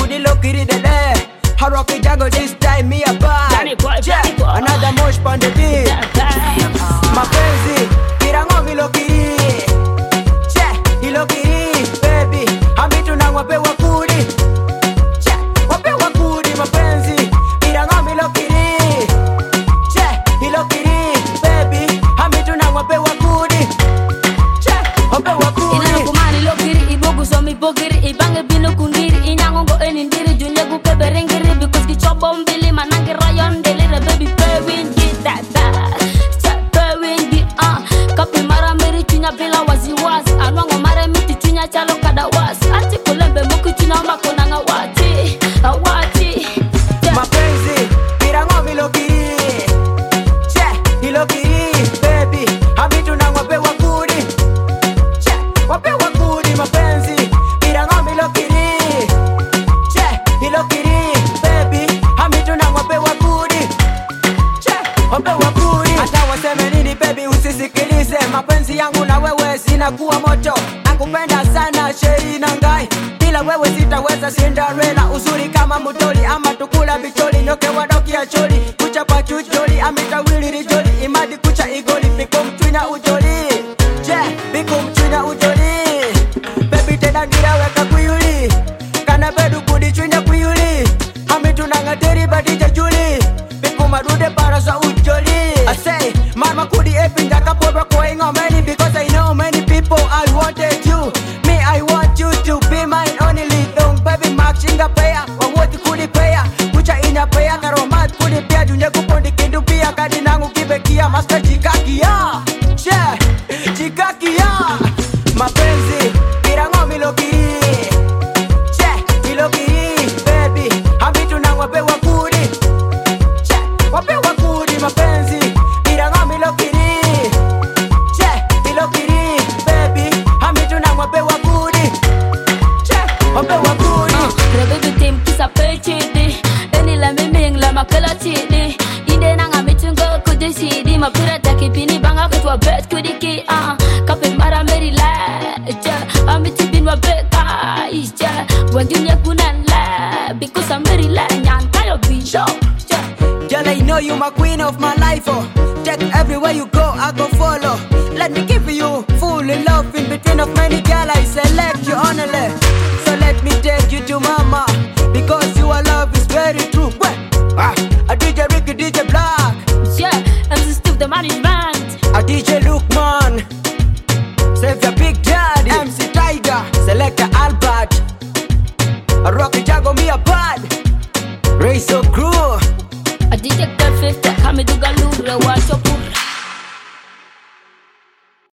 kudi lokiri dele. Haroki jago this time me a bad. Another mosh pande beat. Mapenzi kirango ilokiri. Ilokiri baby. Hamitu na wapewa kudi. Wapewa kudi mapenzi kirango ilokiri. Ilokiri baby. Hamitu na wapewa kudi. Wapewa kudi. Inakumani lokiri ibogu somi bogiri ibange bino kundiri inyangongo enindiri junyagu keberengiri because kichobo mbili manangi rayon delire baby pewin get that pewin get kapi mara meri chunya bila waziwazi anwango mara miti chunya chalo kada wasi ati kulembe muki chunya makona nga wati mapenzi kirango milokiri ilokiri baby hamitu na wapewa kudi wapewa kudi mapenzi kirango milokiri ilokiri baby hamitu na wapewa kudi wapewa kudi. Hata waseme nini baby usisikilize mapenzi yangu na wewe zinakuwa moto. Nakupenda sana sheri na ngai bila wewe sitaweza Cinderella uzuri kama mutoli ama tukula bicholi nyoke wadoki ya choli kucha pa chucholi amitawili rijoli imadi kucha igoli biko mchwina ujoli biko mchwina ujoli baby tena ngira weka kuyuli kana bedu kudi chwina kuyuli amitunanga teri badija juli biko marude para sa ujoli I say mama kudi epinda kapobra going on many because I know many people I wanted you me I want you to be mine only don't baby maxinga paya wawoti kudi paya kucha ina paya karomat kudi pia dunya kupondi kindu pia kadi nangu kibekia master jikakia jikakia mapenzi kirango milokiri ilokiri baby hamitu na wapewa kudi wapewa kudi mapenzi kirango milokiri ilokiri baby hamitu na wapewa kudi wapewa kudi. Rebedu tim kisa pechidi eni la miming la makala chidi inde nanga mitungo kudi sidi mapura takipini banga kutwa bet kudiki kape mara meri la amitibin wa beka isja wandunya kunan la because I'm very la nyantayo bisho. Girl, I know you my queen of my life, oh. Check everywhere you go, I go follow. Let me give you full in love in between of many girl I select you honestly. So let me take you to mama, because your love is very true. A DJ Ricky, DJ Black, MC Steve the management, a DJ Lukman, Save your Big Daddy, MC Tiger, Selector Albert, a Rocky Jago me a bad, Race so crew. a DJ Perfect, Kamiduga Lure, watch